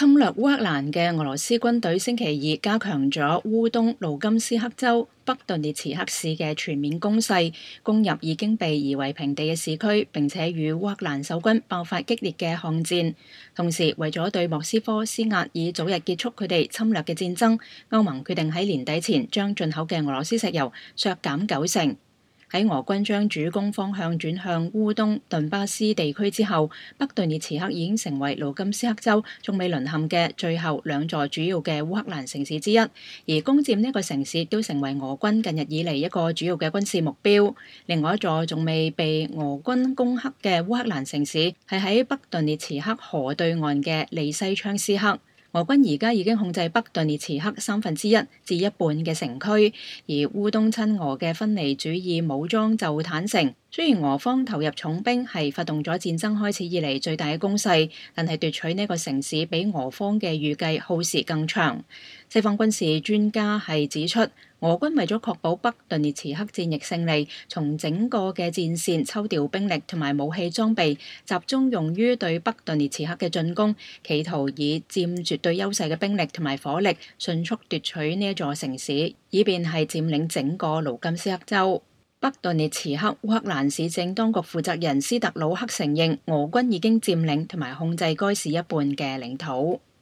侵略烏克蘭嘅俄羅斯軍隊星期二加強咗烏東盧甘斯克州北頓涅茨克市嘅全面攻勢，攻入已經被夷為平地嘅市區，並且與烏克蘭守軍爆發激烈嘅巷戰。同時，為咗對莫斯科施壓以早日結束佢哋侵略嘅戰爭，歐盟決定喺年底前將進口嘅俄羅斯石油削減90%。喺俄軍將主攻方向轉向烏東頓巴斯地區之後，北頓涅茨克已經成為盧甘斯克州仲未淪陷嘅最後兩座主要嘅烏克蘭城市之一，而攻佔呢個城市都成為俄軍近日以嚟一個主要嘅軍事目標。另外一座仲未被俄軍攻克嘅烏克蘭城市係喺北頓涅茨克河對岸嘅利西昌斯克。俄軍而家已經控制北頓涅茨克1/3至一半嘅城區，而烏東親俄嘅分離主義武裝就坦承，雖然俄方投入重兵係發動咗戰爭開始以嚟最大嘅攻勢，但係奪取呢個城市比俄方嘅預計耗時更長。西方軍事專家係指出，俄軍為咗確保北頓涅茨克戰役勝利，從整個嘅戰線抽調兵力同埋武器裝備，集中用於對北頓涅茨克嘅進攻，企圖以佔絕對優勢嘅兵力同埋火力，迅速奪取呢一座城市，以便係佔領整個盧甘斯克州。北頓涅茨克烏克蘭市政當局負責人斯特魯克承認，俄軍已經佔領同埋控制該市一半嘅領土。